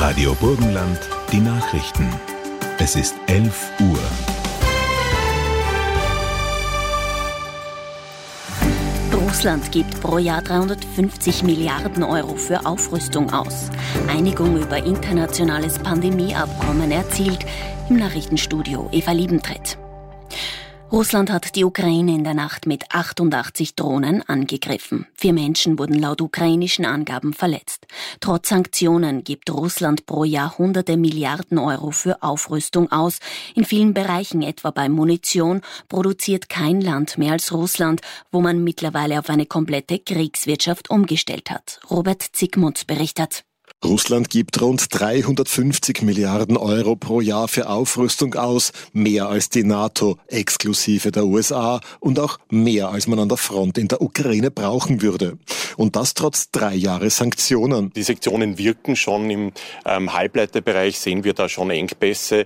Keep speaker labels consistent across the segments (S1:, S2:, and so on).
S1: Radio Burgenland, die Nachrichten. Es ist 11 Uhr.
S2: Russland gibt pro Jahr 350 Milliarden Euro für Aufrüstung aus. Einigung über internationales Pandemieabkommen erzielt. Im Nachrichtenstudio Eva Liebentritt. Russland hat die Ukraine in der Nacht mit 88 Drohnen angegriffen. 4 Menschen wurden laut ukrainischen Angaben verletzt. Trotz Sanktionen gibt Russland pro Jahr hunderte Milliarden Euro für Aufrüstung aus. In vielen Bereichen, etwa bei Munition, produziert kein Land mehr als Russland, wo man mittlerweile auf eine komplette Kriegswirtschaft umgestellt hat. Robert Zygmunt berichtet.
S3: Russland gibt rund 350 Milliarden Euro pro Jahr für Aufrüstung aus, mehr als die NATO, exklusive der USA und auch mehr als man an der Front in der Ukraine brauchen würde. Und das trotz 3 Jahre Sanktionen.
S4: Die Sanktionen wirken schon im Halbleiterbereich, sehen wir da schon Engpässe,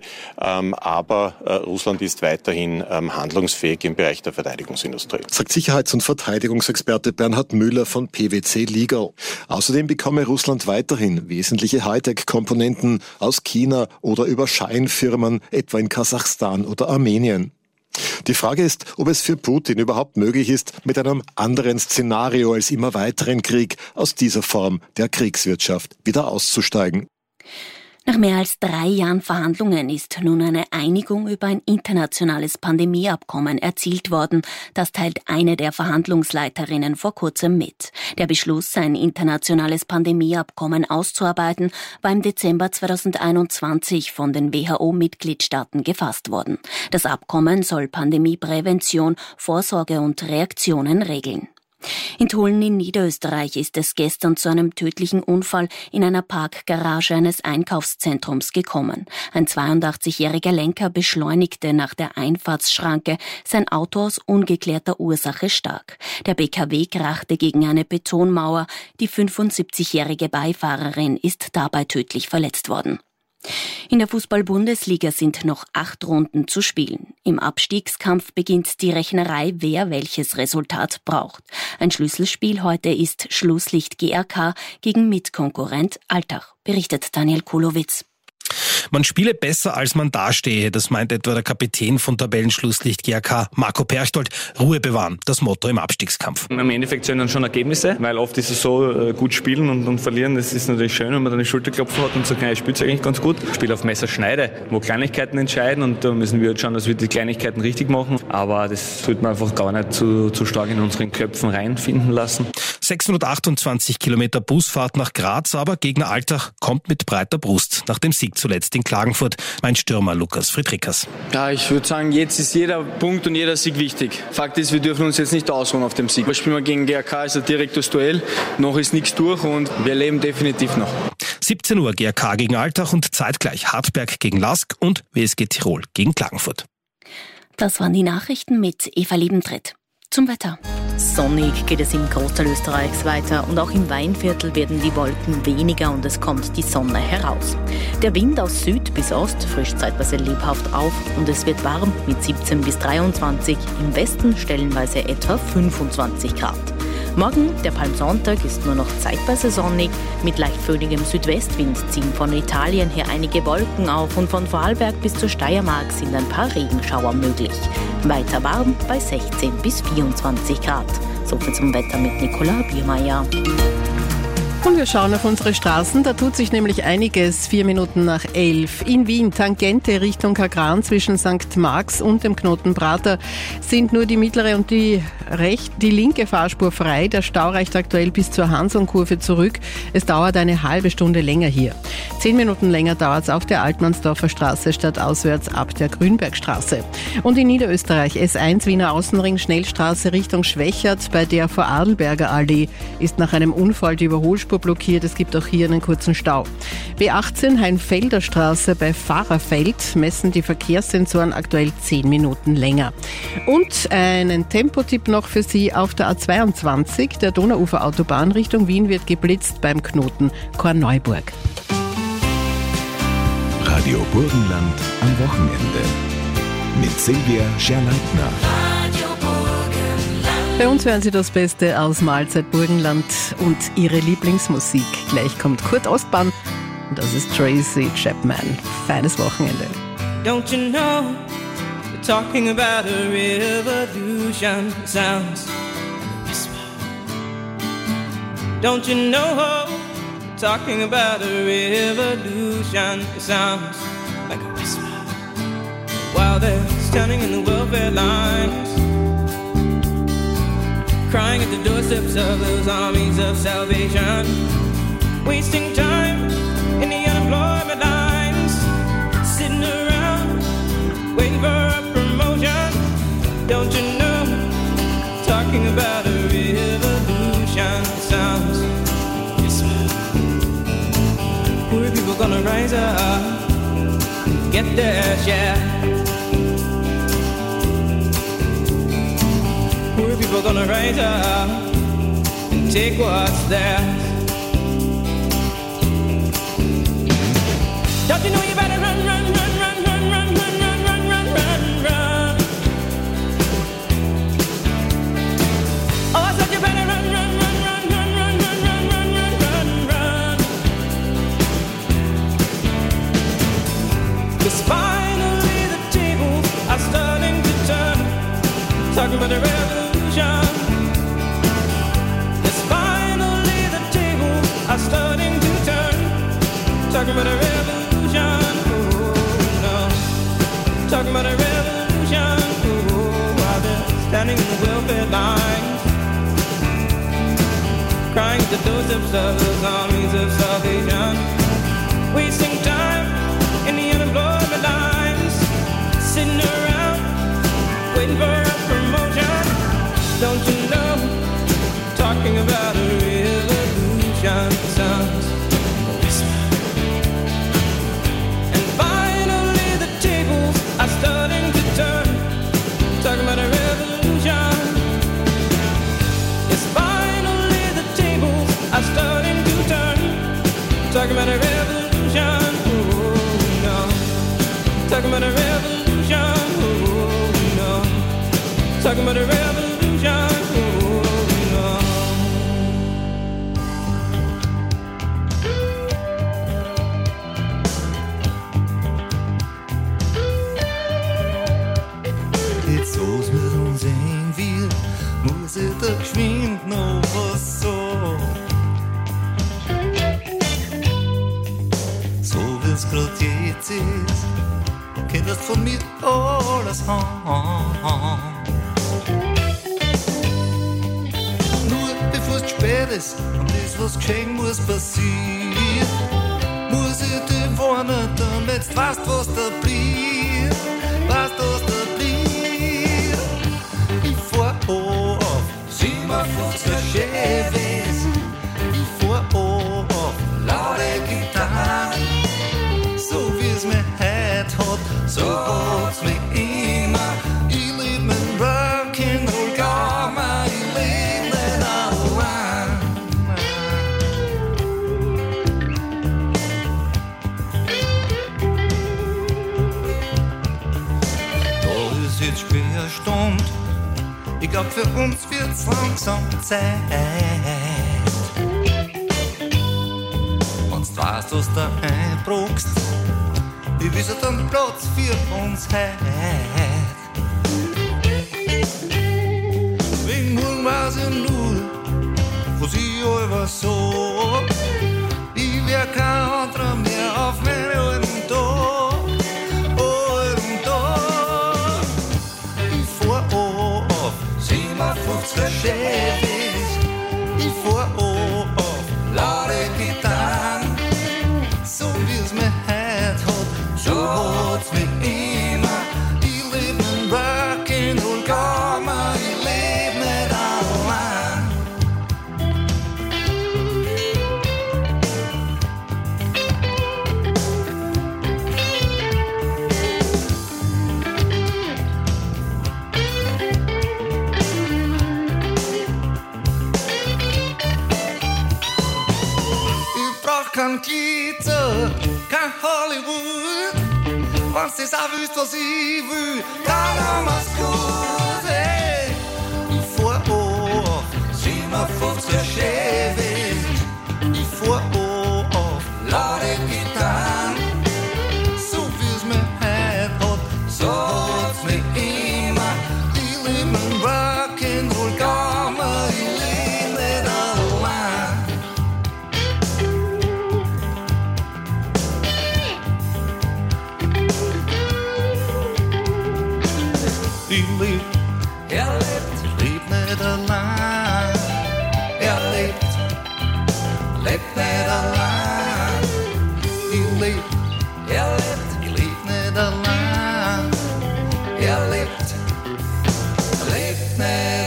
S4: aber Russland ist weiterhin handlungsfähig im Bereich der Verteidigungsindustrie.
S3: Sagt Sicherheits- und Verteidigungsexperte Bernhard Müller von PwC Legal. Außerdem bekomme Russland weiterhin wesentliche Hightech-Komponenten aus China oder über Scheinfirmen, etwa in Kasachstan oder Armenien. Die Frage ist, ob es für Putin überhaupt möglich ist, mit einem anderen Szenario als immer weiteren Krieg aus dieser Form der Kriegswirtschaft wieder auszusteigen.
S2: Nach mehr als 3 Jahren Verhandlungen ist nun eine Einigung über ein internationales Pandemieabkommen erzielt worden. Das teilt eine der Verhandlungsleiterinnen vor kurzem mit. Der Beschluss, ein internationales Pandemieabkommen auszuarbeiten, war im Dezember 2021 von den WHO-Mitgliedstaaten gefasst worden. Das Abkommen soll Pandemieprävention, Vorsorge und Reaktionen regeln. In Tulln in Niederösterreich ist es gestern zu einem tödlichen Unfall in einer Parkgarage eines Einkaufszentrums gekommen. Ein 82-jähriger Lenker beschleunigte nach der Einfahrtsschranke sein Auto aus ungeklärter Ursache stark. Der PKW krachte gegen eine Betonmauer. Die 75-jährige Beifahrerin ist dabei tödlich verletzt worden. In der Fußball-Bundesliga sind noch 8 Runden zu spielen. Im Abstiegskampf beginnt die Rechnerei, wer welches Resultat braucht. Ein Schlüsselspiel heute ist Schlusslicht GRK gegen Mitkonkurrent Altach, berichtet Daniel Kulowitz.
S5: Man spiele besser, als man dastehe, das meint etwa der Kapitän von Tabellenschlusslicht GRK, Marco Perchtold. Ruhe bewahren, das Motto im Abstiegskampf.
S6: Im Endeffekt sind dann schon Ergebnisse, weil oft ist es so, gut spielen und verlieren, das ist natürlich schön, wenn man dann die Schulterklopfen hat und sagt, ich spiele es eigentlich ganz gut. Ich spiele auf Messerschneide, wo Kleinigkeiten entscheiden und da müssen wir jetzt schauen, dass wir die Kleinigkeiten richtig machen, aber das sollte man einfach gar nicht zu stark in unseren Köpfen reinfinden lassen.
S5: 628 Kilometer Busfahrt nach Graz, aber Gegner Altach kommt mit breiter Brust nach dem Sieg zuletzt in Klagenfurt, mein Stürmer Lukas Friedrichs.
S7: Ja, ich würde sagen, jetzt ist jeder Punkt und jeder Sieg wichtig. Fakt ist, wir dürfen uns jetzt nicht ausruhen auf dem Sieg. Wir spielen gegen GRK, ist ein direktes Duell, noch ist nichts durch und wir leben definitiv noch.
S5: 17 Uhr GRK gegen Altach und zeitgleich Hartberg gegen Lask und WSG Tirol gegen Klagenfurt.
S2: Das waren die Nachrichten mit Eva Liebentritt. Zum Wetter.
S8: Sonnig geht es im Großteil Österreichs weiter und auch im Weinviertel werden die Wolken weniger und es kommt die Sonne heraus. Der Wind aus Süd bis Ost frischt zeitweise lebhaft auf und es wird warm mit 17 bis 23, im Westen stellenweise etwa 25 Grad. Morgen, der Palmsonntag, ist nur noch zeitweise sonnig. Mit leicht föhnigem Südwestwind ziehen von Italien her einige Wolken auf und von Vorarlberg bis zur Steiermark sind ein paar Regenschauer möglich. Weiter warm bei 16 bis 24 Grad. Soviel zum Wetter mit Nicola Biermeier.
S9: Und wir schauen auf unsere Straßen, da tut sich nämlich einiges. 4 Minuten nach 11. In Wien, Tangente Richtung Kagran zwischen St. Marx und dem Knoten Prater sind nur die mittlere und die linke Fahrspur frei. Der Stau reicht aktuell bis zur Hansonkurve zurück. Es dauert eine halbe Stunde länger hier. 10 Minuten länger dauert es auf der Altmannsdorfer Straße stadtauswärts ab der Grünbergstraße. Und in Niederösterreich S1 Wiener Außenring Schnellstraße Richtung Schwächert bei der Vorarlberger Allee ist nach einem Unfall die Überholspur blockiert. Es gibt auch hier einen kurzen Stau. B18 Heinfelder Straße bei Fahrerfeld messen die Verkehrssensoren aktuell 10 Minuten länger. Und einen Tempotipp noch für Sie auf der A22, der Donauuferautobahn Richtung Wien wird geblitzt beim Knoten Korneuburg.
S1: Radio Burgenland am Wochenende mit Silvia Scherleitner.
S9: Bei uns hören Sie das Beste aus Mahlzeit Burgenland und Ihre Lieblingsmusik. Gleich kommt Kurt Ostbahn Das ist Tracy Chapman. Feines Wochenende.
S10: Don't you know, we're talking about a revolution. It sounds like a whisper. Don't you know, we're talking about a revolution. It sounds like a whisper. While they're standing in the welfare lines, crying at the doorsteps of those armies of salvation, wasting time in the unemployment lines, sitting around waiting for a promotion. Don't you know, talking about a revolution sounds whisper. Poor people gonna rise up and get their share. Poor people gonna rise up and take what's theirs. Don't you know you better run, run, run, run, run, run, run, run, run, run, run, run. Oh, I said you better run, run, run, run, run, run, run, run, run, run, run, run. 'Cause finally the tables are starting to turn. Talking about the revolution. Yes, finally the tables are starting to turn. Talking about a revolution. Talking about a revolution, while they're standing in the welfare lines, crying at the doorsteps of those armies of salvation, wasting time in the unemployment lines, sitting around waiting for a promotion. Don't you know, talking about a revolution sounds like a whisper. I'm starting to turn, talking about a revolution. Yes, finally the tables are starting to turn, talking about a revolution. Oh no, talking about a revolution. Oh no, talking about a revolution. Oh no.
S11: Jetzt los mit uns sehen wir, muss ich da geschwind noch was sagen. So wie's grad jetzt ist, könntest von mir alles haben. Nur bevor es spät ist und das, was geschehen muss, passiert, muss ich dir warnen, damit du weißt, was da blieb, weißt, was da blieb. Auf 57er Chevys, ich fahr auf laute Gitarren. So wie's mich heut hat, so hat's mich immer. Ich lieb mein Rock'n'Roll Gamma, ich leb nicht allein. Da ist jetzt schwer Stund. Ich glaub, für uns wird's langsam Zeit. Wenn's du weißt, was du einbrauchst, ich wisse dann Platz für uns heut. Wegen morgen weiß ich nur, was ich über so. Ich wär kein anderer mehr auf meinen alten Tag. Alten Tag. Ich fahr auf 57er Chevys, ich fahr auf laute Gitarren. So wie's mich heut hat, so hat's mich immer. Ich leb nen Rock'n'Roll Gamma, ich leb nicht allein. Kein Glitter, kein Hollywood. Wenn's das auch wüsst, was ich will, dann haben wir's gut, ey. Ich fahr auf 57er Chevys, ich fahr auf laute getan. So wie's mir heut hat, so hat's mich immer. Ich lebe im Rock'n'Roll Gamma, ich lebe nicht allein. Ich lebe, lebt nicht allein. Lebt nicht allein. Ich lebe, ich lebe nicht allein. Lebt nicht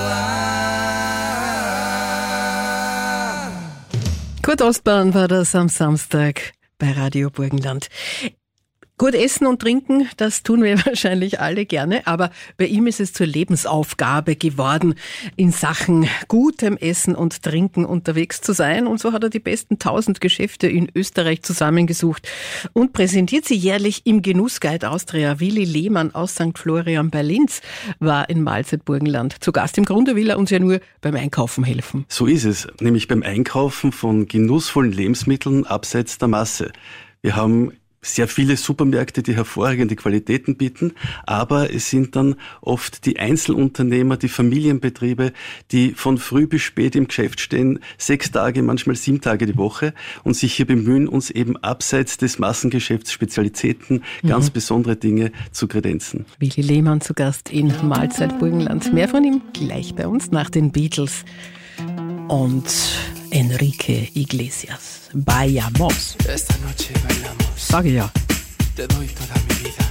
S11: allein.
S9: Kurt Ostbahn war das am Samstag bei Radio Burgenland. Gut essen und trinken, das tun wir wahrscheinlich alle gerne, aber bei ihm ist es zur Lebensaufgabe geworden, in Sachen gutem Essen und Trinken unterwegs zu sein. Und so hat er die besten 1000 Geschäfte in Österreich zusammengesucht und präsentiert sie jährlich im Genussguide Austria. Willi Lehmann aus St. Florian bei Linz war in Mahlzeit Burgenland zu Gast. Im Grunde will er uns ja nur beim Einkaufen helfen.
S12: So ist es, nämlich beim Einkaufen von genussvollen Lebensmitteln abseits der Masse. Wir haben sehr viele Supermärkte, die hervorragende Qualitäten bieten, aber es sind dann oft die Einzelunternehmer, die Familienbetriebe, die von früh bis spät im Geschäft stehen, 6 Tage, manchmal 7 Tage die Woche und sich hier bemühen, uns eben abseits des Massengeschäfts Spezialitäten, ganz besondere Dinge zu kredenzen.
S9: Willi Lehmann zu Gast in Mahlzeit Burgenland. Mehr von ihm gleich bei uns nach den Beatles und Enrique Iglesias. Vayamos.
S13: Esta noche bailamos.
S9: Sage ja.
S13: Te doy toda mi vida.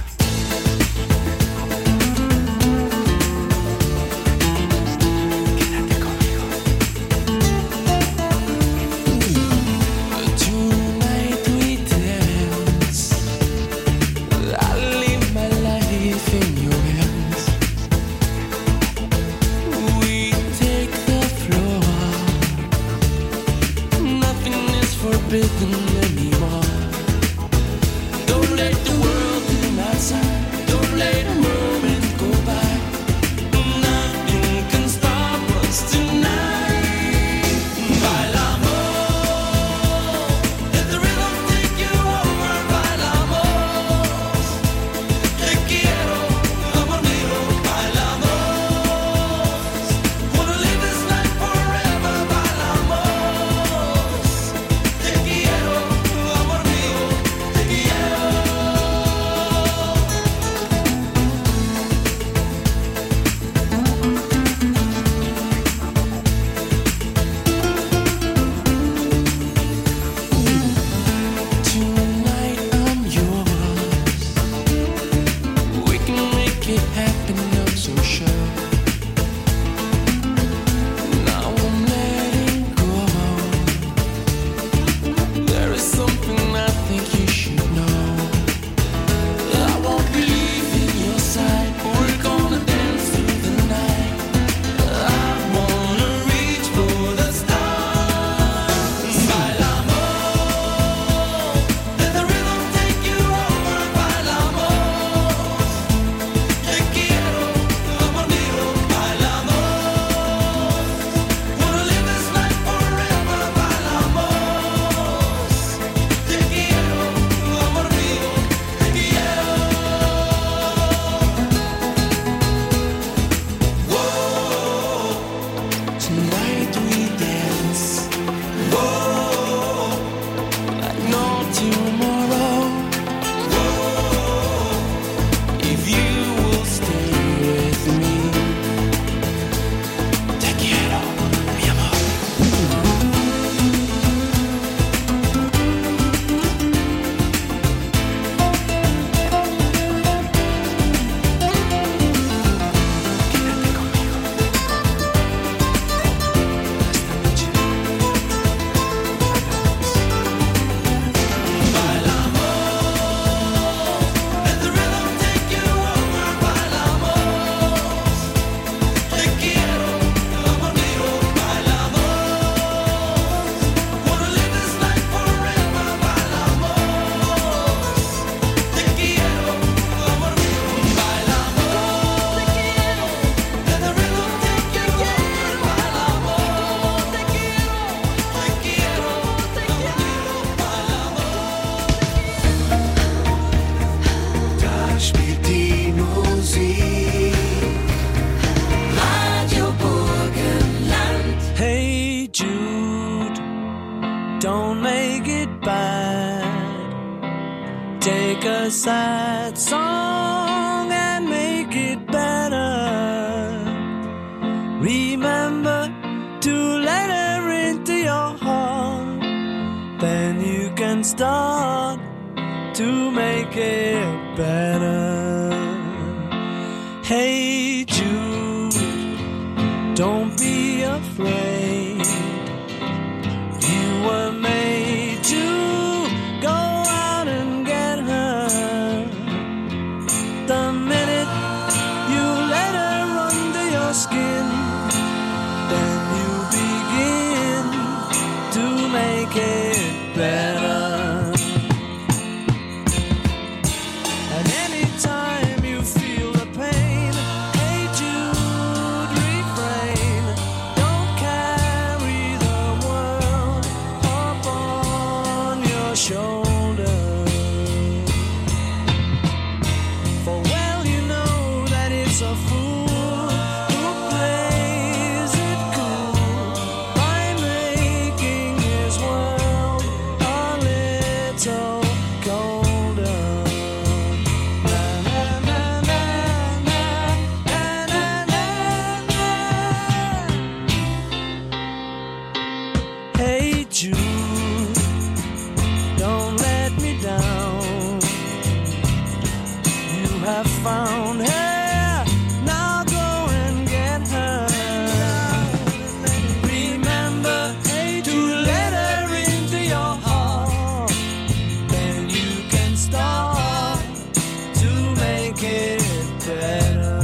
S13: Quédate conmigo. Tonight we dance. I live my life in your hands. We take the floor. Nothing is forbidden anymore. Don't let the world do not Take a sad song and make it better. Remember to let her into your heart. Then you can start to make it better. Hey Jude, don't be afraid. You were made to go out and get her. The minute you let her under your skin, then you begin to make it better. And anytime you feel the pain, hey Jude, refrain. Don't carry the world upon your shoulder. For well you know that it's a fool who plays it cool by making his world a little colder. Na, na, na, na, na, na, na, na. Hey Jude, don't let me down. You have found her, now go and get her. Remember to let her into your heart. Then you can start to make it better.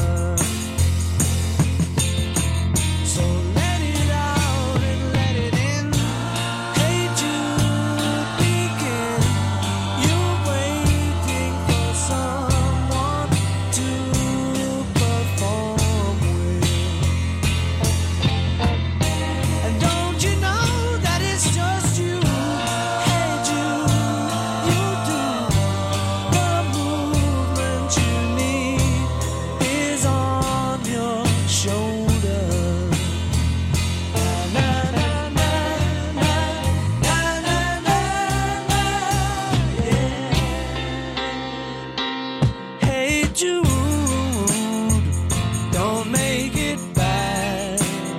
S13: So let it out and let it in. Hey Jude, begin. You're waiting for someone to perform with. And don't you know that it's just you? Hey Jude, you do. The movement you need is on your shoulder. Na, na, na, na, na, na, na, na, yeah. Hey Jude, don't make it bad.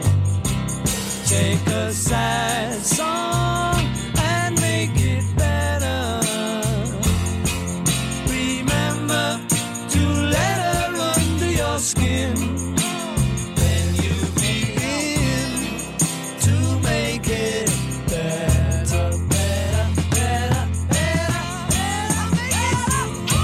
S13: Take a sad song and make it better. Remember to let her under your skin. Then you begin to make it better, better, better, better, better, better.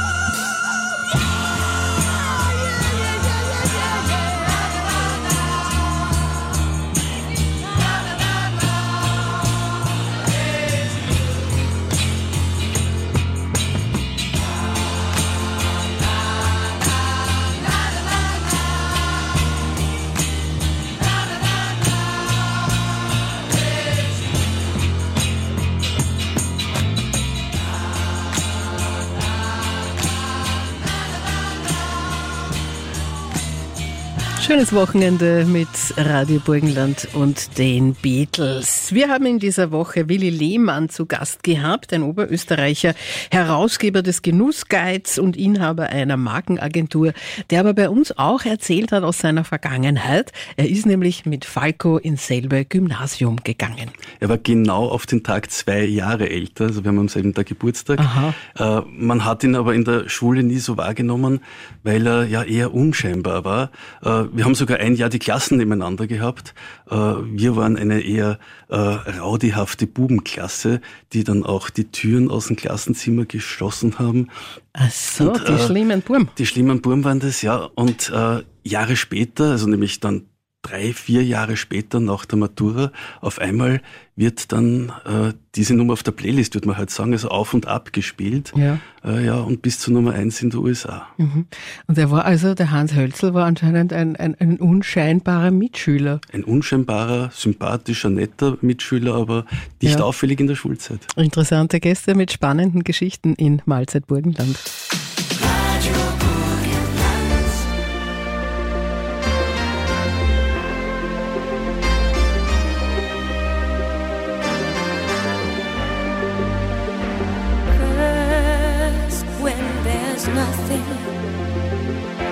S9: Schönes Wochenende mit Radio Burgenland und den Beatles. Wir haben in dieser Woche Willi Lehmann zu Gast gehabt, ein Oberösterreicher, Herausgeber des Genussguides und Inhaber einer Markenagentur, der aber bei uns auch erzählt hat aus seiner Vergangenheit. Er ist nämlich mit Falco ins selbe Gymnasium gegangen.
S12: Er war genau auf den Tag 2 Jahre älter, also wir haben am selben Tag Geburtstag. Man hat ihn aber in der Schule nie so wahrgenommen, weil er ja eher unscheinbar war. Wir haben sogar ein Jahr die Klassen nebeneinander gehabt. Wir waren eine eher raudihafte Bubenklasse, die dann auch die Türen aus dem Klassenzimmer geschlossen haben.
S9: Ach so, und, die schlimmen Burm.
S12: Die schlimmen Burm waren das, ja. Und Jahre später, also nämlich dann 3-4 Jahre später nach der Matura, auf einmal wird dann diese Nummer auf der Playlist, würde man halt sagen, also auf und ab gespielt. Ja. Und bis zur Nummer 1 in den USA.
S9: Mhm. Und er war also, der Hans Hölzl war anscheinend ein unscheinbarer Mitschüler.
S12: Ein unscheinbarer, sympathischer, netter Mitschüler, aber nicht auffällig in der Schulzeit.
S9: Interessante Gäste mit spannenden Geschichten in Mahlzeit Burgenland.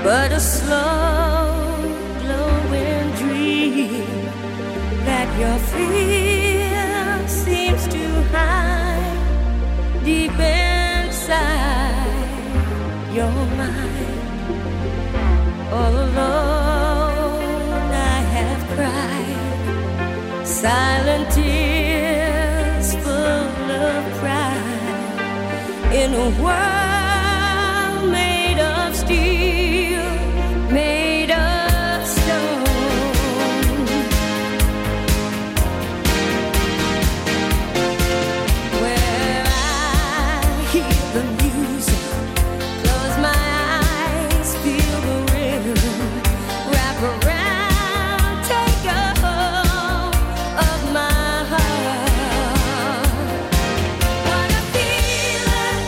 S13: but a slow glowing dream that your fear seems to hide deep inside your mind. All alone I have cried silent tears full of pride in a world made of steel, made of stone. Where I hear the music, close my eyes, feel the rhythm, wrap around, take a hold of my heart. What a feeling,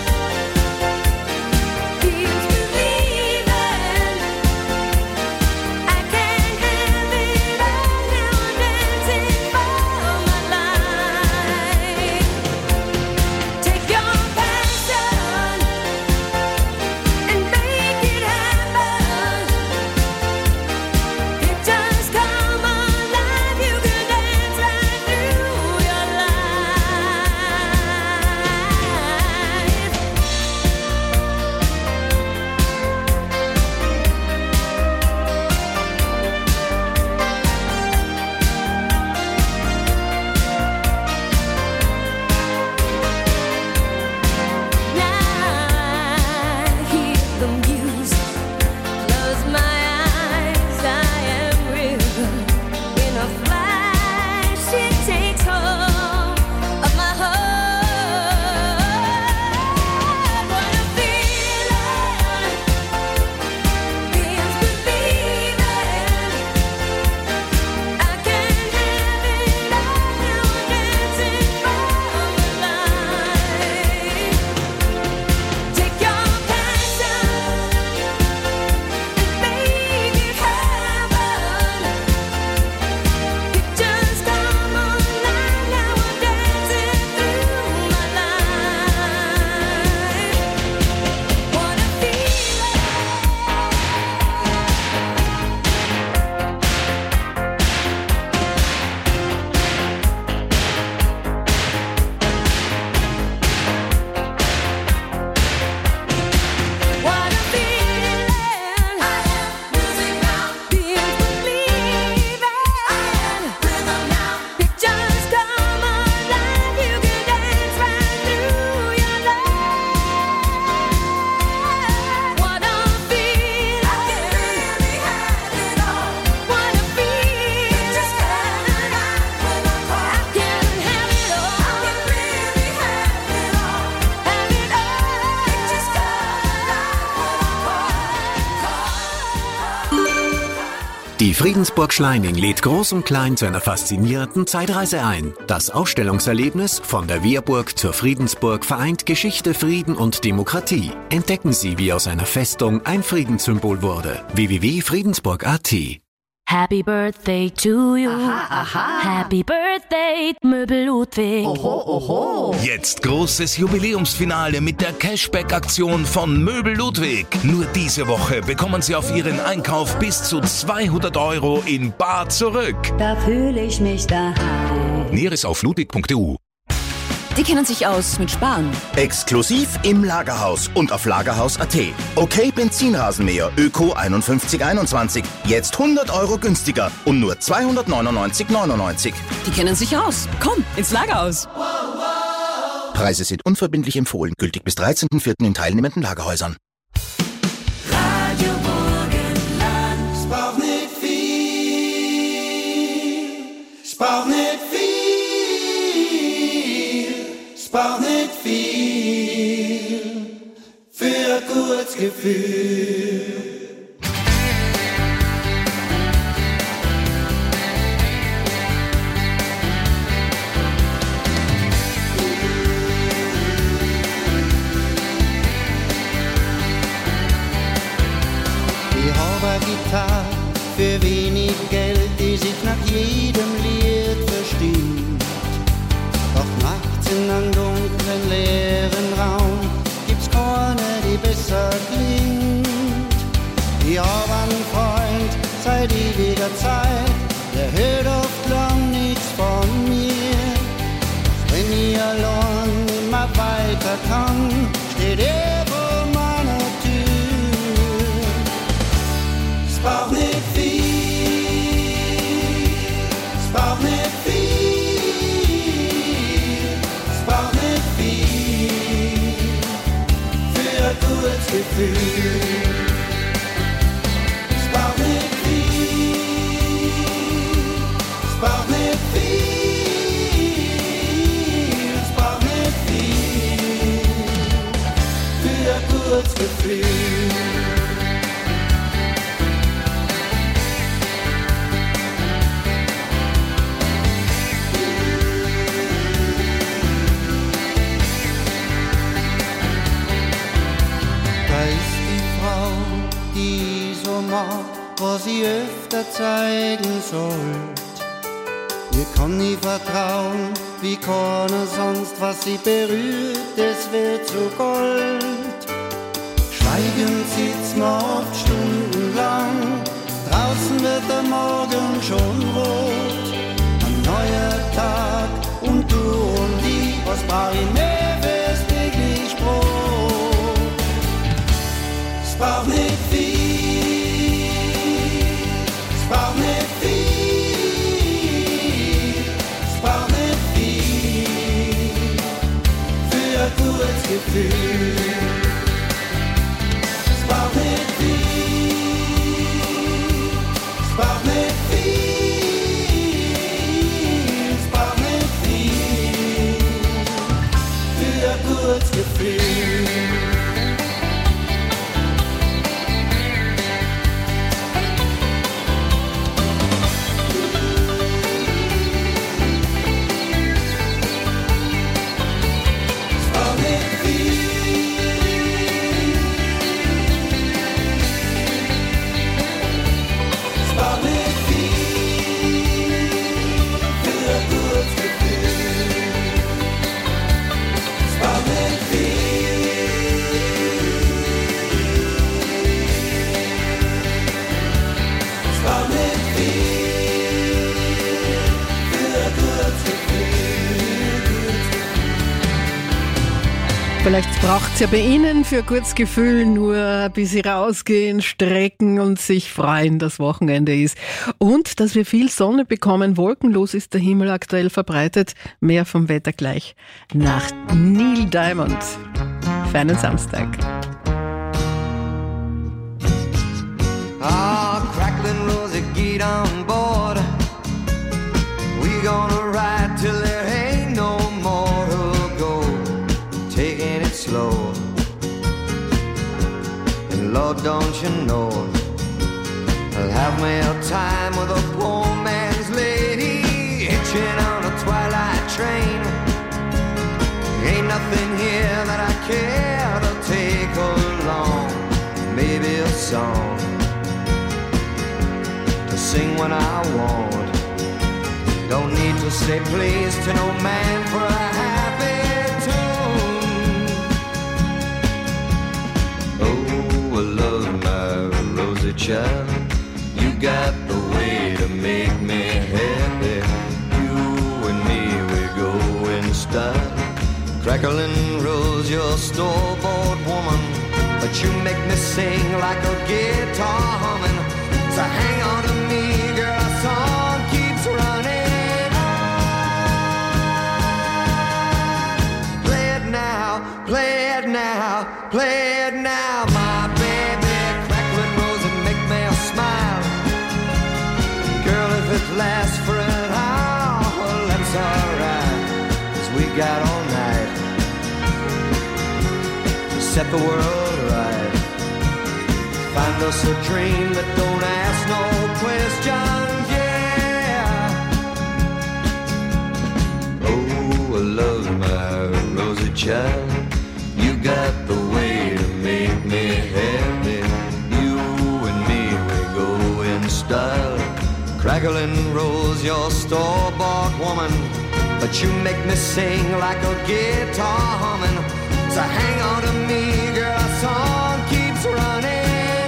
S13: feels believing. I can't have it all now, I'm dancing for my life. Take your passion and make it happen. It just come alive, you can dance right through your I hear the music, close my eyes, I am rhythm. In a flash, it takes hold of my heart. What a feeling, feels believing. I can't have it all now, I'm dancing for my life. Take your passion and make it happen. It just come alive, now I'm dancing through my life. What a feeling. What a feeling. I am music now, feels believing. I am rhythm now. It just come alive, you can dance right through your life. What a feeling. I can really have it all. What a feeling. It just come alive when I call. I can have it all. I can really have it all. Have it all. It just come
S14: Die Friedensburg Schleining lädt groß und klein zu einer faszinierenden Zeitreise ein. Das Ausstellungserlebnis von der Wehrburg zur Friedensburg vereint Geschichte, Frieden und Demokratie. Entdecken Sie, wie aus einer Festung ein Friedenssymbol wurde. www.friedensburg.at.
S15: Happy Birthday to you. Happy Birthday, Möbel Ludwig.
S16: Jetzt großes Jubiläumsfinale mit der Cashback-Aktion von Möbel Ludwig. Nur diese Woche bekommen Sie auf Ihren Einkauf bis zu 200 € in bar zurück.
S17: Da fühle ich mich daheim.
S16: Näheres auf ludwig.eu.
S18: Die kennen sich aus mit Sparen.
S19: Exklusiv im Lagerhaus und auf Lagerhaus.at. Okay Benzinrasenmäher Öko 5121. Jetzt 100 € günstiger und nur 299,99.
S18: Die kennen sich aus. Komm, ins Lagerhaus.
S19: Preise sind unverbindlich empfohlen. Gültig bis 13.04. in teilnehmenden Lagerhäusern.
S13: Radio Morgenland. Spar nicht viel. Spar nicht viel. Spar nicht viel. Für ein gutes Gefühl.
S11: Ich habe eine Gitarre für wenig Geld, die sich nach jedem Lied verstimmt. Doch nachts in einem dunklen, leeren Raum gibt's keine, die besser klingt. Ich habe steht vor meiner Tür. Es braucht nicht viel, es braucht nicht viel, es braucht nicht viel für ein gutes Gefühl. Es braucht nicht viel, es braucht nicht viel, es braucht nicht viel für ein gutes Gefühl. Was ich öfter zeigen sollt. Mir kann nie vertrauen, wie keiner sonst, was sie berührt, es wird zu Gold. Schweigend sitzt man oft stundenlang, draußen wird der Morgen schon rot. Ein neuer Tag und du und ich, was brauch ich mehr fürs täglich Brot? Es braucht nicht viel, es braucht nicht viel, es braucht nicht viel für ein gutes Gefühl. Es braucht nicht viel, es braucht nicht viel, es braucht nicht viel für ein gutes Gefühl.
S9: Vielleicht braucht es ja bei Ihnen für kurz Gefühl nur ein bisschen rausgehen, strecken und sich freuen, dass Wochenende ist. Und dass wir viel Sonne bekommen. Wolkenlos ist der Himmel aktuell verbreitet. Mehr vom Wetter gleich nach Neil Diamond. Feinen Samstag.
S11: Ah, crackling rosy, get on board. We gonna ride till there ain't no more to go. Taking it slow. And Lord, don't you know, I'll have me a time with a poor man's lady, hitching on a twilight train. Ain't nothing here that I care to take along. Maybe a song to sing when I want. Don't need to say please to no man for a happy tune. Oh, I love my rosy child. You got the way to make me happy. You and me, we go in style. Crackling rose, your store-bought woman, but you make me sing like a guitar humming. So hang on to me, girl, our song keeps running on. Play it now, play it now, play it now, my baby. Crackling rose and make me smile. Girl, if it lasts for an hour, well, that's alright, 'cause we got all night to set the world right. Find us a dream that don't ask no questions, yeah. Oh, I love my rosy child. You got the way to make me happy. You and me, we go in style. Crackling rose, your store-bought woman, but you make me sing like a guitar humming. So hang on to me, girl, our song keeps running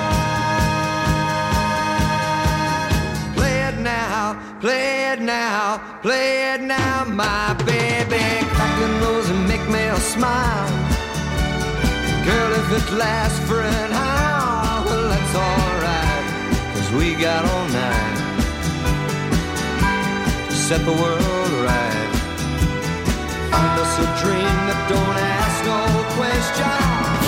S11: on. Play it now, play it now, play it now, my baby. Crackling rose and make me smile. just last for an hour. Well, that's alright, 'cause we got all night to set the world right. Find us a dream that don't ask no question.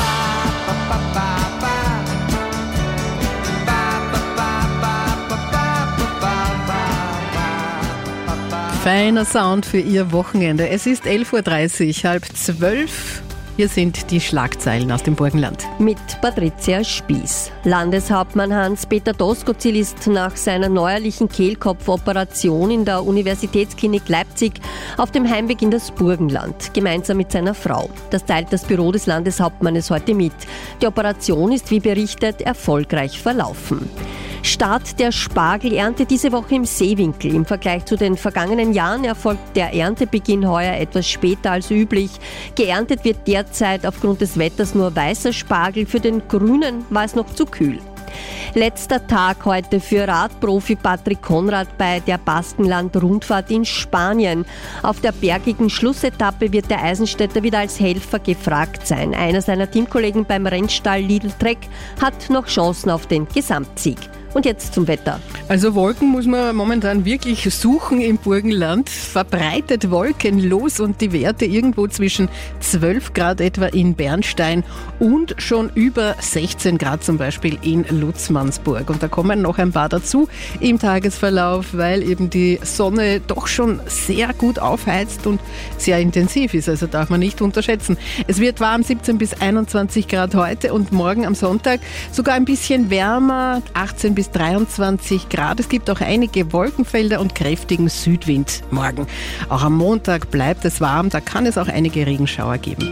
S9: Feiner Sound für Ihr Wochenende. Es ist 11.30 Uhr, 11:30. Hier sind die Schlagzeilen aus dem Burgenland.
S20: Mit Patricia Spieß. Landeshauptmann Hans-Peter Doskozil ist nach seiner neuerlichen Kehlkopfoperation in der Universitätsklinik Leipzig auf dem Heimweg in das Burgenland, gemeinsam mit seiner Frau. Das teilt das Büro des Landeshauptmannes heute mit. Die Operation ist, wie berichtet, erfolgreich verlaufen. Start der Spargelernte diese Woche im Seewinkel. Im Vergleich zu den vergangenen Jahren erfolgt der Erntebeginn heuer etwas später als üblich. Geerntet wird derzeit aufgrund des Wetters nur weißer Spargel. Für den grünen war es noch zu kühl. Letzter Tag heute für Radprofi Patrick Konrad bei der Baskenland-Rundfahrt in Spanien. Auf der bergigen Schlussetappe wird der Eisenstädter wieder als Helfer gefragt sein. Einer seiner Teamkollegen beim Rennstall Lidl Trek hat noch Chancen auf den Gesamtsieg. Und jetzt zum Wetter.
S9: Also Wolken muss man momentan wirklich suchen im Burgenland. Verbreitet wolkenlos und die Werte irgendwo zwischen 12 Grad etwa in Bernstein und schon über 16 Grad zum Beispiel in Lutzmannsburg. Und da kommen noch ein paar dazu im Tagesverlauf, weil eben die Sonne doch schon sehr gut aufheizt und sehr intensiv ist. Also darf man nicht unterschätzen. Es wird warm, 17 bis 21 Grad heute und morgen am Sonntag sogar ein bisschen wärmer, 18 bis 23 Grad. Es gibt auch einige Wolkenfelder und kräftigen Südwind morgen. Auch am Montag bleibt es warm, da kann es auch einige Regenschauer geben.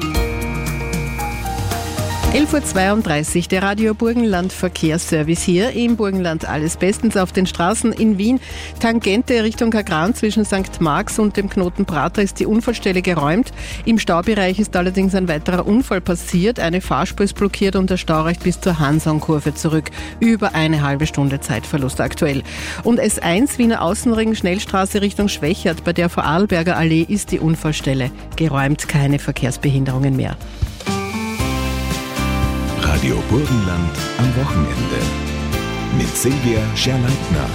S9: 11.32 Uhr, der Radio Burgenland Verkehrsservice hier im Burgenland. Alles bestens auf den Straßen in Wien. Tangente Richtung Kagran zwischen St. Marx und dem Knoten Prater ist die Unfallstelle geräumt. Im Staubereich ist allerdings ein weiterer Unfall passiert. Eine Fahrspur ist blockiert und der Stau reicht bis zur Hansonkurve zurück. Über eine halbe Stunde Zeitverlust aktuell. Und S1 Wiener Außenring Schnellstraße Richtung Schwächert bei der Vorarlberger Allee ist die Unfallstelle geräumt. Keine Verkehrsbehinderungen mehr.
S1: Radio Burgenland am Wochenende. Mit Silvia Scherleitner.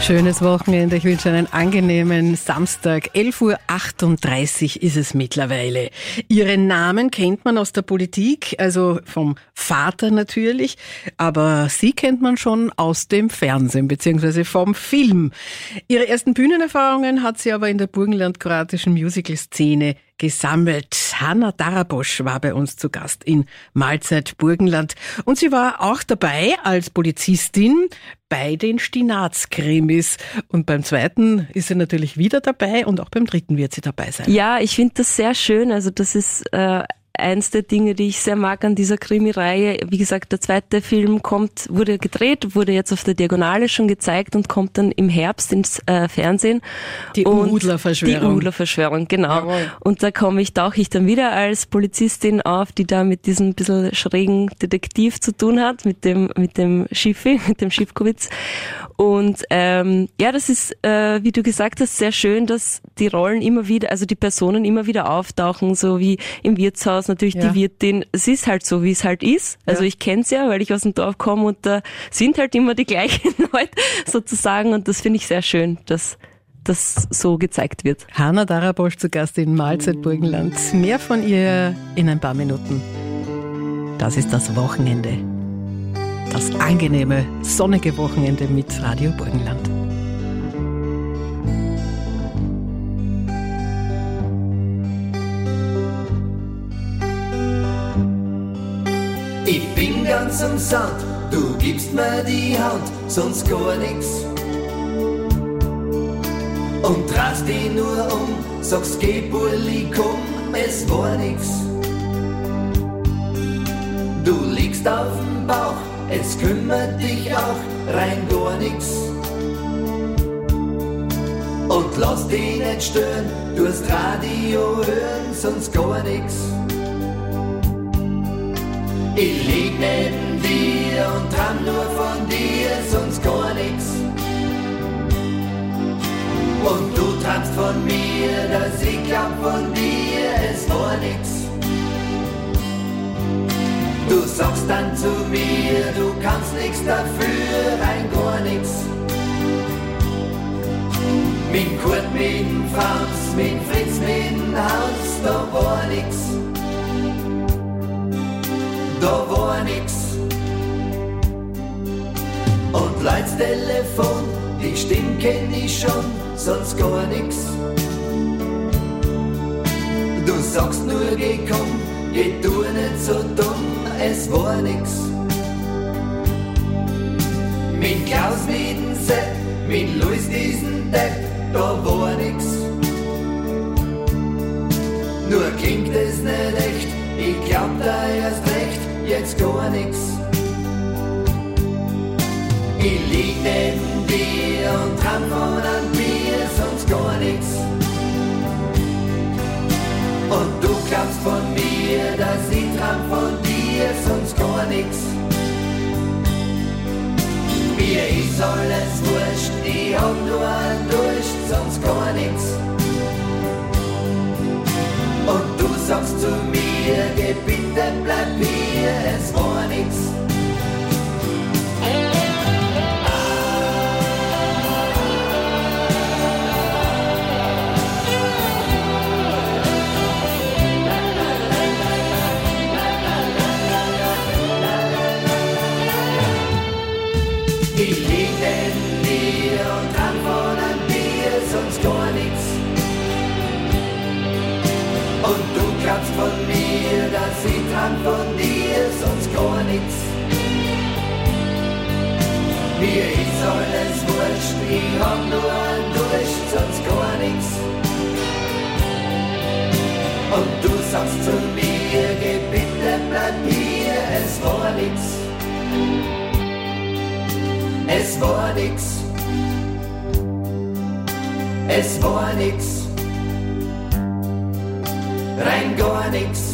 S9: Schönes Wochenende. Ich wünsche einen angenehmen Samstag. 11:38 Uhr ist es mittlerweile. Ihren Namen kennt man aus der Politik, also vom Vater natürlich, aber Sie kennt man schon aus dem Fernsehen bzw. vom Film. Ihre ersten Bühnenerfahrungen hat sie aber in der burgenland-kroatischen Musical-Szene gesammelt. Hanna Darabosch war bei uns zu Gast in Mahlzeit Burgenland und sie war auch dabei als Polizistin bei den Stinaz-Krimis. Und beim zweiten ist sie natürlich wieder dabei und auch beim dritten wird sie dabei sein.
S21: Ja, ich finde das sehr schön. Also das ist eins der Dinge, die ich sehr mag an dieser Krimi-Reihe. Wie gesagt, der zweite Film wurde gedreht, wurde jetzt auf der Diagonale schon gezeigt und kommt dann im Herbst ins Fernsehen.
S9: Die Udler-Verschwörung.
S21: Die Udler-Verschwörung, genau.
S9: Jawohl.
S21: Und da tauche ich dann wieder als Polizistin auf, die da mit diesem bisschen schrägen Detektiv zu tun hat, mit dem Schiffi, mit dem Schiffkowitz. Und das ist, wie du gesagt hast, sehr schön, dass die Rollen immer wieder, also die Personen immer wieder auftauchen, so wie im Wirtshaus natürlich die Wirtin. Es ist halt so, wie es halt ist. Also ich kenne es ja, weil ich aus dem Dorf komme und da sind halt immer die gleichen Leute sozusagen und das finde ich sehr schön, dass das so gezeigt wird.
S9: Hanna Darabosch zu Gast in Mahlzeit Burgenland. Mehr von ihr in ein paar Minuten. Das ist das Wochenende. Das angenehme, sonnige Wochenende mit Radio Burgenland.
S11: Ich bin ganz am Sand, du gibst mir die Hand, sonst gar nix. Und drehst dich nur sagst geh Burli, komm, es war nix. Du liegst auf dem Bauch, es kümmert dich auch rein gar nix. Und lass dich nicht stören, du hast Radio hören, sonst gar nix. Ich lieg neben dir und träum nur von dir, sonst gar nix. Und du träumst von mir, dass ich glaub von dir, es war nix. Du sagst dann zu mir, du kannst nix dafür, rein gar nix. Mit Kurt, mit Franz, mit Fritz, mit Hans, da war nix. Da war nix. Und Leut's Telefon, die Stimme kenn ich schon, sonst gar nix. Du sagst nur, geh komm, geh du nicht so dumm, es war nix. Mit Klaus, mit dem Sepp, mit Luis, diesen Depp, da war nix. Nur klingt es nicht echt, ich glaub da erst recht, jetzt gar nix. Ich lieg neben dir und träum von einem Bier, sonst gar nix. Und du glaubst von mir, dass ich träum von dir, sonst gar nix. Mir ist alles wurscht, ich hab nur einen Durst, sonst gar nix. Und du sagst zu mir, geh bitte bleib hier, es war nix. Ich lieg neben dir und träum von einem Bier, sonst gar nix. Und du glaubst von mir, dass ich träum von dir, sonst gar nix. Mir ist alles wurscht, ich hab nur einen Durst, sonst gar nix. Und du sagst zu mir, geh bitte bleib hier, es war nix. Es war nix. Es war nix. Rein gar nix.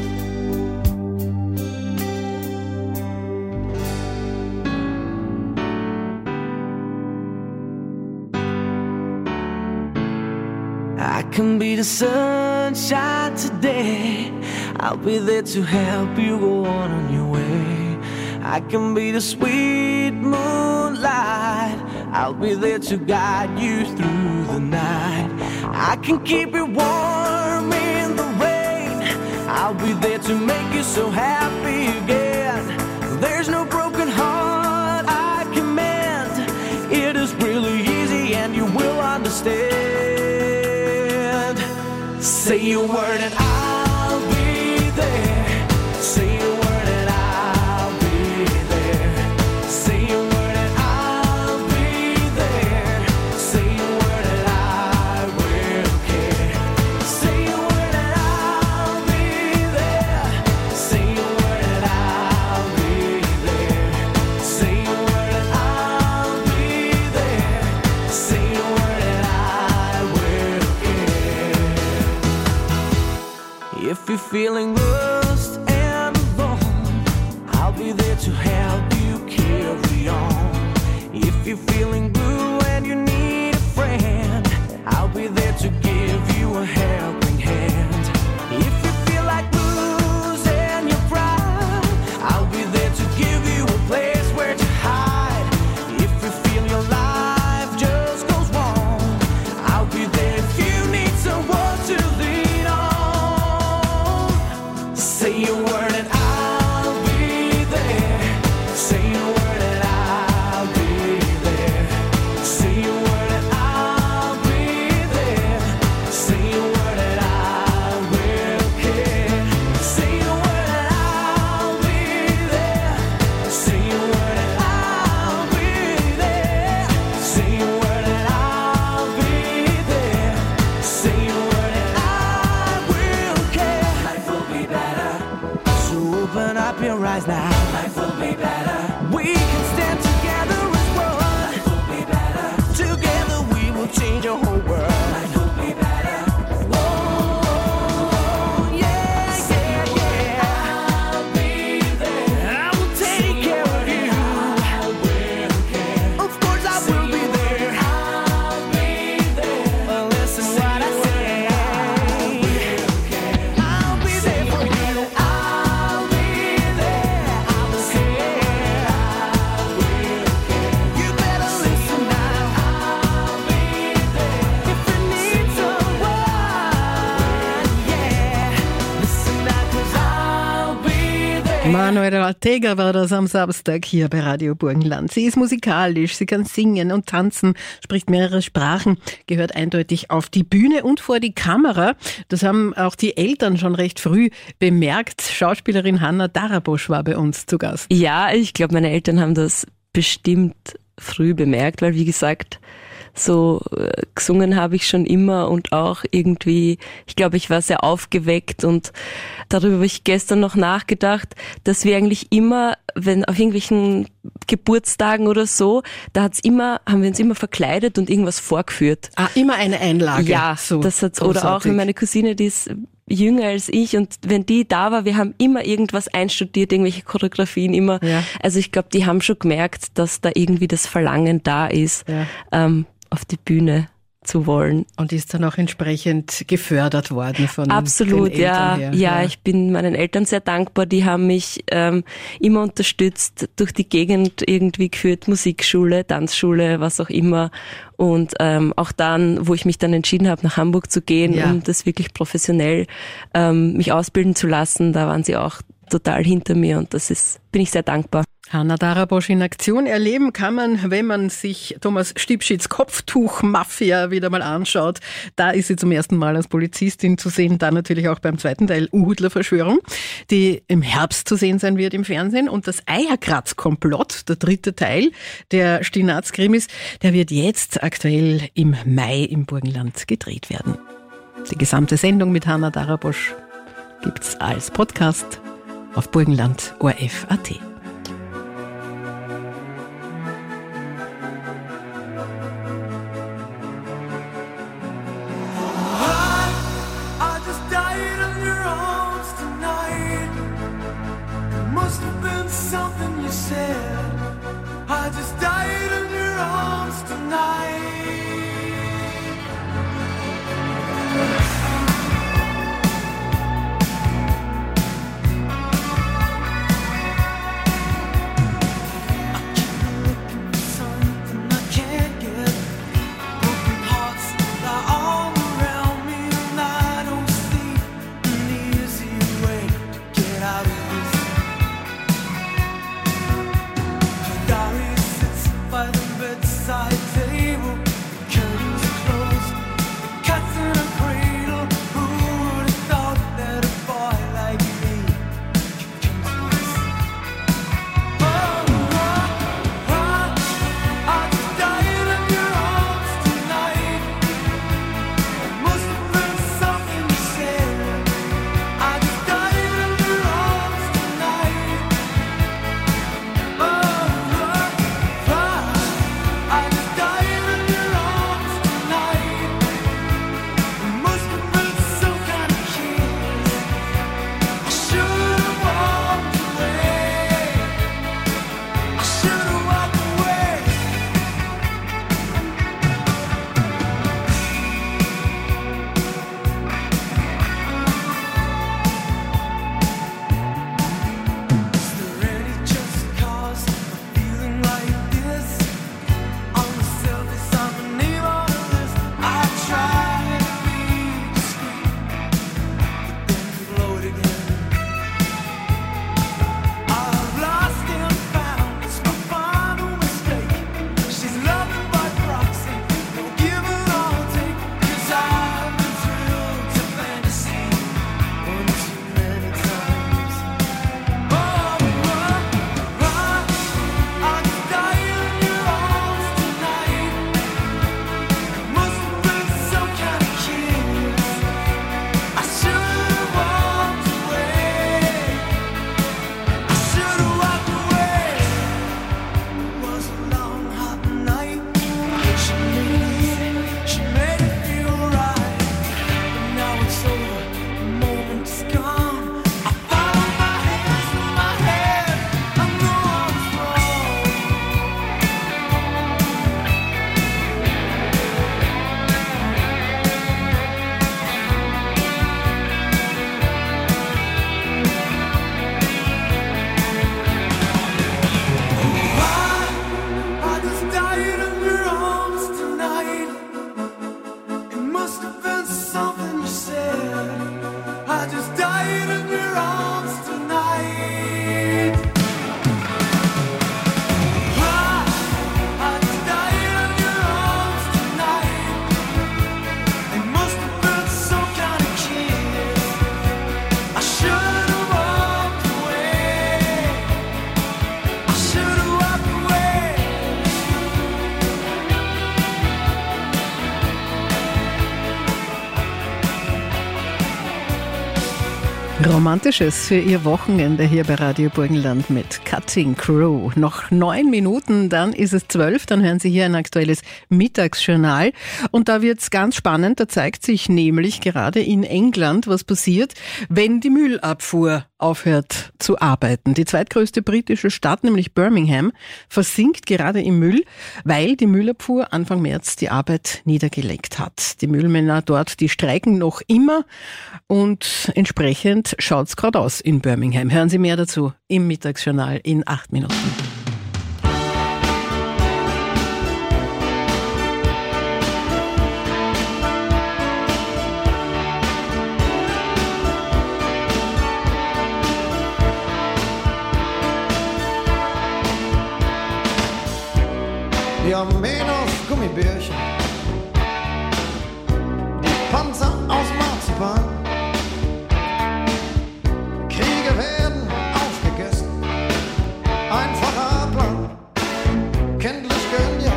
S10: I can be the sunshine today. I'll be there to help you go on your way. I can be the sweet moonlight I'll be there to guide you through the night. I can keep you warm in the rain. I'll be there to make you so happy again. There's no broken heart I can mend. It is really easy and you will understand. Say a word and I'll be there. Say a word and I'll be there. Say a word and I'll be there. Say a word and I will care. Say a word and I'll be there. Say a word and I'll be there. Say a word and I'll be there. Say a word and I will care. If you're feeling lost and alone, I'll be there to help you carry on. If you're feeling blue and you need a friend, I'll be there to give you a helping hand. If you feel like losing your pride, I'll be there to give you a place where to hide. If you feel your life just goes wrong, I'll be there if you need someone to lean on. Say a word and I'll be there. Say a word and I'll be there. Say a word and I'll be there. Say a word and I will care. Say a word and I'll be there. Say a word and I'll be there. Say a word and I'll be there. Say a word and I will care. Life will be better. So open up your eyes now. Life will be better. We can stand together as one. Life will be better. Together we will change your whole world. Life will be better. Whoa, yeah, yeah, yeah. I'll be there. I will take care of you. I will care. Of course I will be there. I'll be there. Listen what I say. I'll be there for you. I'll be there. I will care. I will care. You better listen now. I'll be there. If you need someone, yeah. Listen now, 'cause I'll be there.
S9: Manuel Ortega war das am Samstag hier bei Radio Burgenland. Sie ist musikalisch, sie kann singen und tanzen, spricht mehrere Sprachen, gehört eindeutig auf die Bühne und vor die Kamera. Das haben auch die Eltern schon recht früh bemerkt. Schauspielerin Hanna Darabosch war bei uns zu Gast.
S21: Ja, ich glaube, meine Eltern haben das bestimmt früh bemerkt, weil wie gesagt, so gesungen habe ich schon immer und auch irgendwie, ich glaube, ich war sehr aufgeweckt und darüber habe ich gestern noch nachgedacht, dass wir eigentlich immer, wenn auf irgendwelchen Geburtstagen oder so, haben wir uns immer verkleidet und irgendwas vorgeführt.
S9: Ah, immer eine Einlage.
S21: Ja,
S9: so
S21: das hat's, oder auch
S9: großartig.
S21: meine Cousine, die ist jünger als ich und wenn die da war, wir haben immer irgendwas einstudiert, irgendwelche Choreografien immer.
S9: Ja.
S21: Also ich glaube, die haben schon gemerkt, dass da irgendwie das Verlangen da ist, auf die Bühne zu wollen.
S9: Und ist dann auch entsprechend gefördert worden von
S21: Absolut,
S9: den Eltern her.
S21: ja. Ich bin meinen Eltern sehr dankbar. Die haben mich immer unterstützt, durch die Gegend irgendwie geführt, Musikschule, Tanzschule, was auch immer. Und auch dann, wo ich mich dann entschieden habe, nach Hamburg zu gehen, um das wirklich professionell mich ausbilden zu lassen, da waren sie auch total hinter mir und bin ich sehr dankbar.
S9: Hanna Darabosch in Aktion erleben kann man, wenn man sich Thomas Stipschitz Kopftuch-Mafia wieder mal anschaut. Da ist sie zum ersten Mal als Polizistin zu sehen, dann natürlich auch beim zweiten Teil Uhudler-Verschwörung, die im Herbst zu sehen sein wird im Fernsehen. Und das Eierkratz-Komplott, der dritte Teil der Stinaz-Krimis, der wird jetzt aktuell im Mai im Burgenland gedreht werden. Die gesamte Sendung mit Hanna Darabosch gibt's als Podcast auf Burgenland ORF.at.
S11: I just died in your arms tonight. It must have been something you said. I just died in your arms tonight.
S9: Romantisches für Ihr Wochenende hier bei Radio Burgenland mit Cutting Crew. Noch 9 Minuten, dann ist es 12, dann hören Sie hier ein aktuelles Mittagsjournal. Und da wird's ganz spannend, da zeigt sich nämlich gerade in England, was passiert, wenn die Müllabfuhr aufhört zu arbeiten. Die zweitgrößte britische Stadt, nämlich Birmingham, versinkt gerade im Müll, weil die Müllabfuhr Anfang März die Arbeit niedergelegt hat. Die Müllmänner dort, die streiken noch immer und entsprechend schaut's gerade aus in Birmingham. Hören Sie mehr dazu im Mittagsjournal in 8 Minuten.
S11: Die Armeen auf Gummibärchen, die Panzer aus Marzipan. Kriege werden aufgegessen, einfacher Plan, kenntlich genial.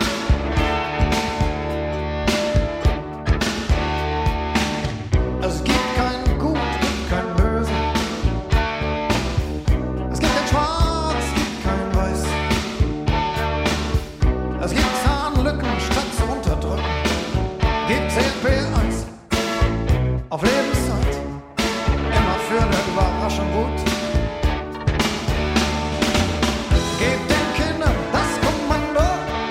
S11: Es gibt kein Gut, gibt kein Böse. Es gibt kein Schwarz, es gibt kein Weiß. Es gibt Zahnlücken statt zu unterdrücken. Gibt CP1 auf Lebenszeit. Immer für eine Überraschung gut. Gebt den Kindern das Kommando.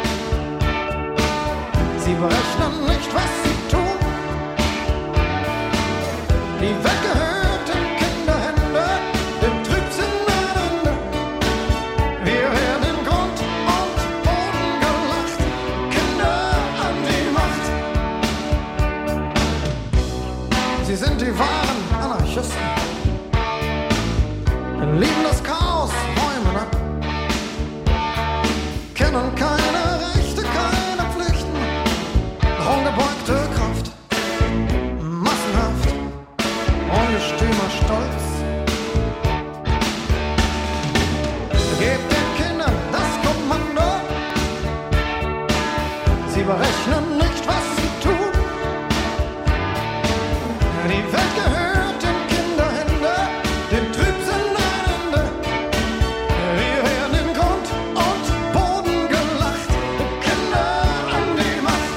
S11: Sie berechnen nicht, was sie tun. Die Welt gehört in Kinderhände, dem Trübsinn ein Ende. Wir werden in Grund und Boden gelacht, Kinder an die Macht. Sie sind die wahren Anarchisten, lieben das Chaos, räumen ab, kennen keine Rechte, keine Pflichten, ungebeugte Kraft, massenhaft, ungestümer Stolz. Gebt den Kindern das Kommando, sie berechnen nicht, was sie tun. Die Welt gehört in Kinderhände, dem Trübsinn ein Ende. Wir werden in Grund und Boden gelacht, Kinder an die Macht.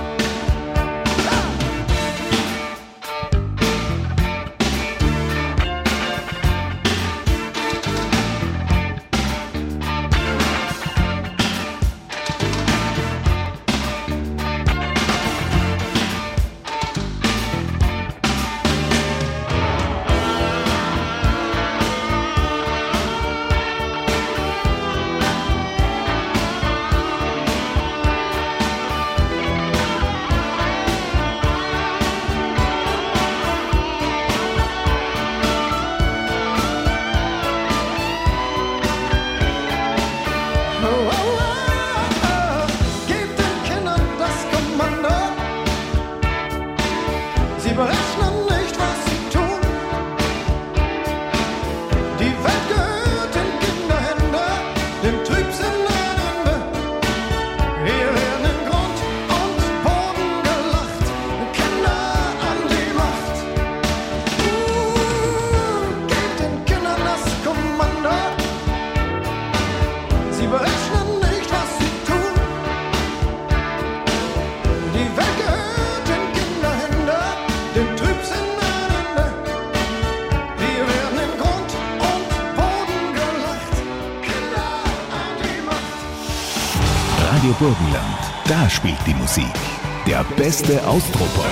S11: Gebt den Kindern das Kommando. Sie berechnen nicht, was sie tun. Die Welt gehört in Kinderhände, dem Trübsinn ein Ende. Wir werden in Grund und Boden gelacht, Kinder an die Macht. Gebt den Kindern das Kommando. Sie berechnen nicht, was sie tun. Die Welt gehört in Kinderhände, dem Trübsinn ein Ende. Wir werden in Grund und Boden gelacht, Kinder an die Macht.
S1: Radio Burgenland, da spielt die Musik. Der beste Austropop.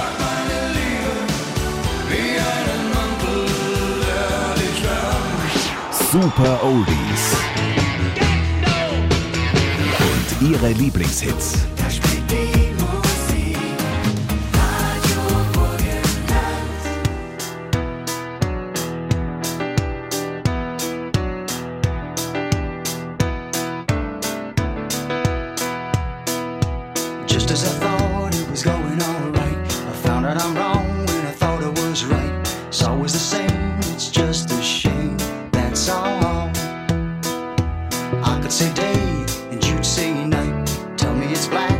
S11: Wie einen Mantel, der dich wärmt.
S1: Super Oldies. Und ihre Lieblingshits.
S11: Da spielt die Musik, Radio Burgenland.
S4: Just as I thought it was going all right, I found out I'm wrong when I thought I was right. It's always the same, it's just a shame, that's all. I could say day and you'd say night. Tell me it's black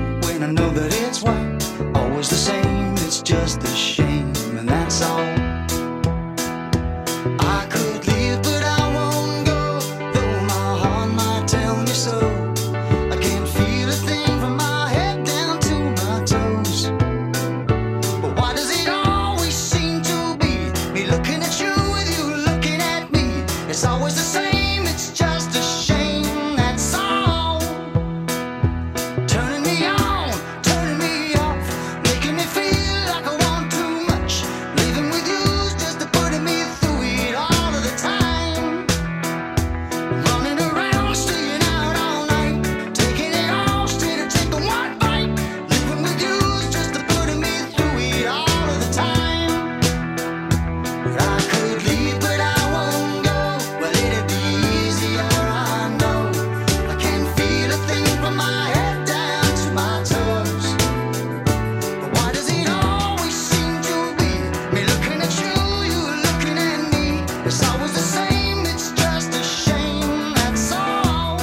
S4: It's always the same, it's just a shame, that's all.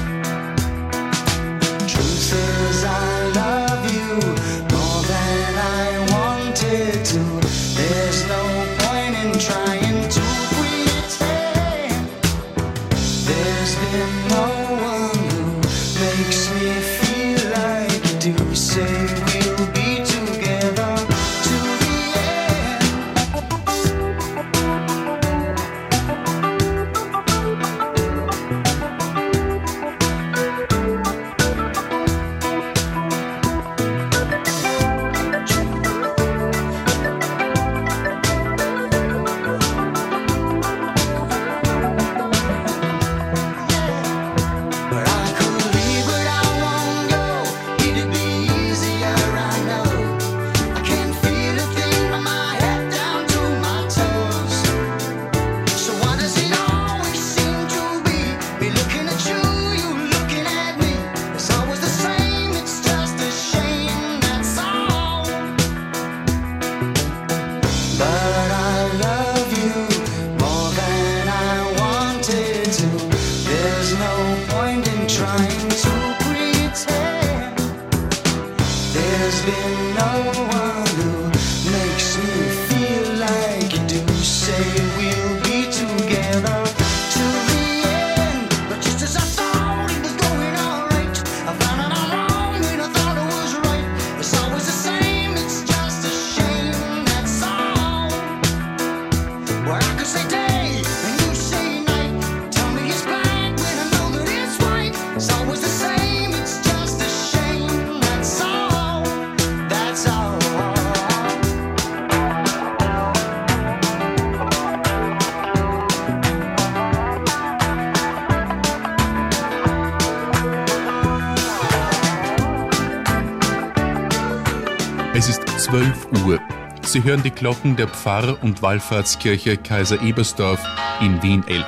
S4: Truth is I love you more than I wanted to. There's no point in trying to pretend. There's been no one who makes me feel like you do. Say we'll be together to the end. But I could leave, but I won't go. It'd be easier, I know. I can't feel a thing from my head down to my toes. So why does it always seem to be me looking at you, you looking at me? It's always the same, it's just a shame, that's all. But I love you more than I wanted to. There's no point in trying to pretend. There's been no one who makes me feel like you do. Say we'll be together to the end. But just as I thought it was going alright, I found out I'm wrong when I thought it was right. It's always the same, it's just a shame, that's all. Well, I could say day and you say night. Tell me it's bad when I know that it's right. It's always the same, it's just a shame, that's all. That's all.
S3: Es ist 12 Uhr. Sie hören die Glocken der Pfarr- und Wallfahrtskirche Kaiser Ebersdorf in Wien 11.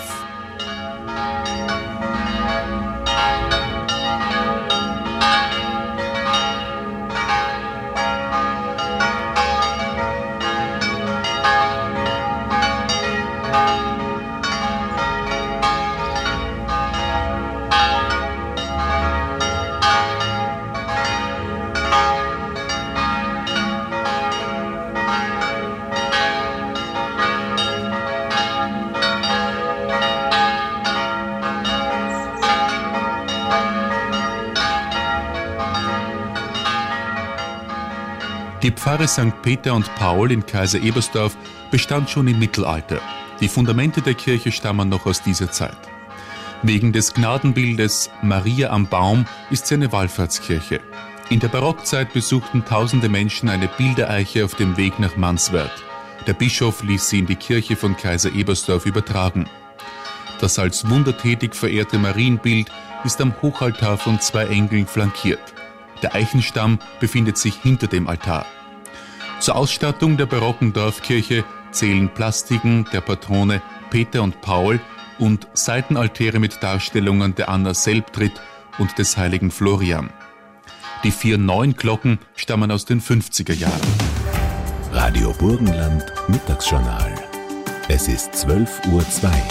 S3: Die Pfarre St. Peter und Paul in Kaiser Ebersdorf bestand schon im Mittelalter. Die Fundamente der Kirche stammen noch aus dieser Zeit. Wegen des Gnadenbildes Maria am Baum ist sie eine Wallfahrtskirche. In der Barockzeit besuchten tausende Menschen eine Bildereiche auf dem Weg nach Manswert. Der Bischof ließ sie in die Kirche von Kaiser Ebersdorf übertragen. Das als wundertätig verehrte Marienbild ist am Hochaltar von 2 Engeln flankiert. Der Eichenstamm befindet sich hinter dem Altar. Zur Ausstattung der barocken Dorfkirche zählen Plastiken der Patrone Peter und Paul und Seitenaltäre mit Darstellungen der Anna Selbtritt und des heiligen Florian. Die 4 neuen Glocken stammen aus den 50er Jahren.
S1: Radio Burgenland Mittagsjournal. Es ist 12:02 Uhr.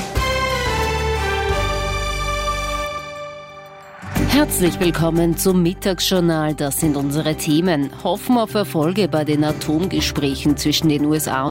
S2: Herzlich willkommen zum Mittagsjournal. Das sind unsere Themen. Hoffen auf Erfolge bei den Atomgesprächen zwischen den USA